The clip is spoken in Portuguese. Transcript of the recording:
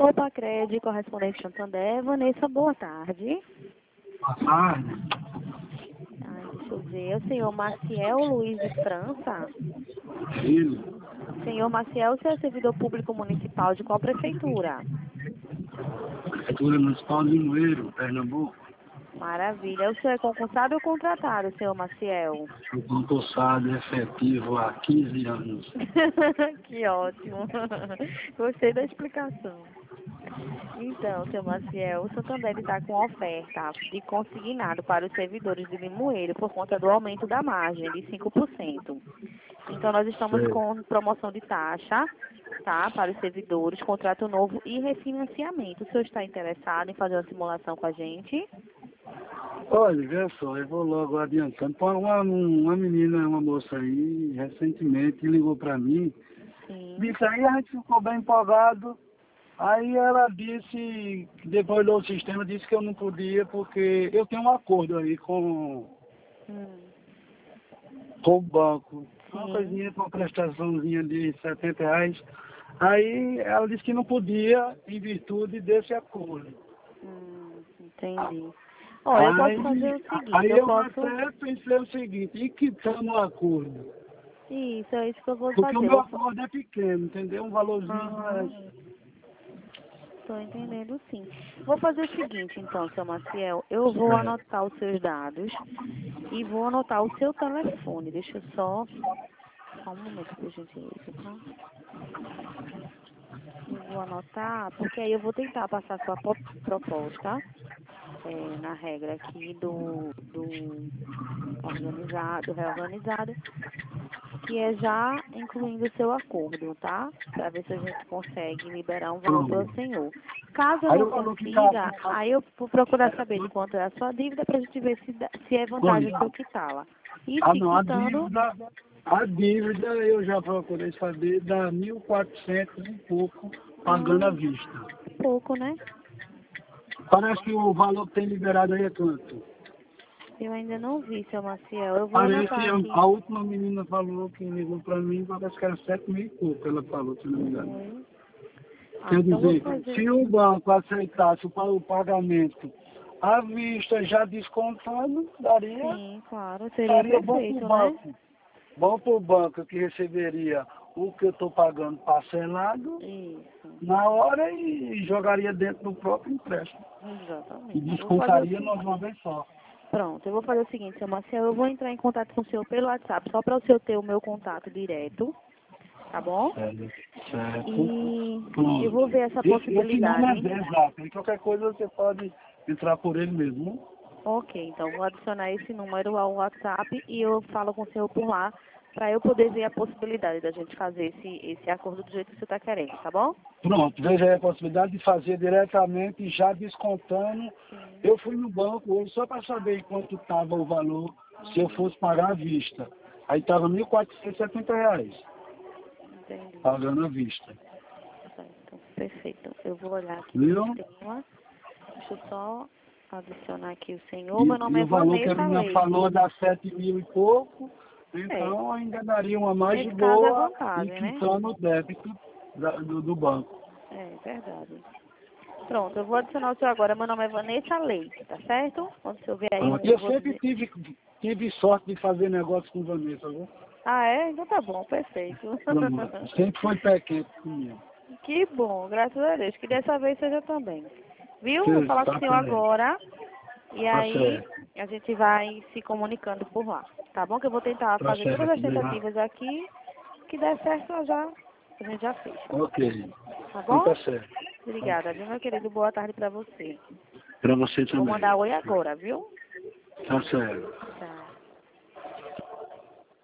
Opa, Cred, correspondente Santander. Vanessa, boa tarde. Boa tarde. Ai, deixa eu ver. É o senhor Maciel Luiz de França? Filho, Senhor Maciel, você é servidor público municipal de qual prefeitura? Prefeitura Municipal de Limoeiro, Pernambuco. Maravilha. O senhor é concursado ou contratado, senhor Maciel? Sou concursado efetivo há 15 anos. Que ótimo. Gostei da explicação. Então, seu Maciel, o Santander está com oferta de consignado para os servidores de Limoeiro por conta do aumento da margem de 5%. Então, nós estamos Sei. com promoção de taxa, tá, para os servidores, contrato novo e refinanciamento. O senhor está interessado em fazer uma simulação com a gente? Olha, vê só, eu vou logo adiantando. Pô, uma menina, uma moça aí, recentemente ligou para mim. Sim. Disse aí, a gente ficou bem empolgado. Aí ela disse, depois do sistema, disse que eu não podia, porque eu tenho um acordo aí com o banco. Uma Sim. coisinha, com uma prestaçãozinha de R$ 70. Aí ela disse que não podia, em virtude desse acordo. Entendi. Olha, eu posso fazer o seguinte, eu posso... até pensei o seguinte, e que está no acordo? Isso, é isso que eu vou Porque o fazer. meu acordo é pequeno, entendeu? Um valorzinho mais. Estou entendendo, sim. Vou fazer o seguinte, então, seu Maciel. Eu vou anotar os seus dados e vou anotar o seu telefone. Deixa eu só um momento, por gentileza, tá? Eu vou anotar, porque aí eu vou tentar passar sua proposta na regra aqui do reorganizado, que é já incluindo o seu acordo, tá? Para ver se a gente consegue liberar um valor para o senhor. Caso eu Aí não eu coloquei cá, consiga, aí eu vou procurar saber de quanto é a sua dívida para a gente ver se é vantagem o senhor quitá-la. E se não, quitando, a dívida eu já procurei saber, dá 1.400 e pouco pagando à vista. pouco, né? Parece que o valor que tem liberado aí é quanto? Eu ainda não vi, seu Maciel. Eu vou Parece anotar aqui. a última menina falou que ligou para mim, parece que era 7.000 e pouco, ela falou, se não me engano. Quer Então vou dizer, fazer. se o banco aceitasse o pagamento à vista já descontando, Sim, claro, seria daria bom para o perfeito, né? banco. Bom para o banco que receberia o que eu estou pagando parcelado Isso, na hora e jogaria dentro do próprio empréstimo. E exatamente. descontaria nós uma vez só. Pronto, eu vou fazer o seguinte, seu Marcelo, eu vou entrar em contato com o senhor pelo WhatsApp, só para o senhor ter o meu contato direto, tá bom? Certo. E Pronto. eu vou ver essa Esse nome possibilidade. é exato. E qualquer coisa você pode entrar por ele mesmo. Ok, então vou adicionar esse número ao WhatsApp e eu falo com o senhor por lá, para eu poder ver a possibilidade da gente fazer esse acordo do jeito que você está querendo, tá bom? Pronto, veja aí a possibilidade de fazer diretamente, já descontando. Eu fui no banco hoje só para saber quanto estava o valor, se eu fosse pagar à vista. Aí estava R$ 1.470, Entendi. pagando à vista. Certo, perfeito. Eu vou olhar aqui Viu? no sistema. Deixa eu só adicionar aqui o senhor. Meu nome E é o valor que a Vanessa menina Leite. falou dá 7.000 e pouco, então ainda daria uma mais de Nesse caso é boa e vantagem, né? quitando o débito do banco. É verdade. Pronto, eu vou adicionar o senhor agora. Meu nome é Vanessa Leite, tá certo? Quando o senhor ver aí Pronto. E eu vou sempre dizer... tive sorte de fazer negócio com Vanessa, viu? Ah, é? Então tá bom, perfeito. Pronto. Sempre foi pé quente comigo. Que bom, graças a Deus. Que dessa vez seja também. Viu? Vou falar com o Tá senhor agora. E Tá aí certo. a gente vai se comunicando por lá. Tá bom? Que eu vou tentar Tá fazer todas as certo, obrigado. tentativas aqui. Que der certo, a gente já fecha. Ok. Tá Então bom? tá certo. Obrigada, viu, meu querido? Boa tarde pra você. Pra você Vou também. mandar oi agora, viu? Tá certo.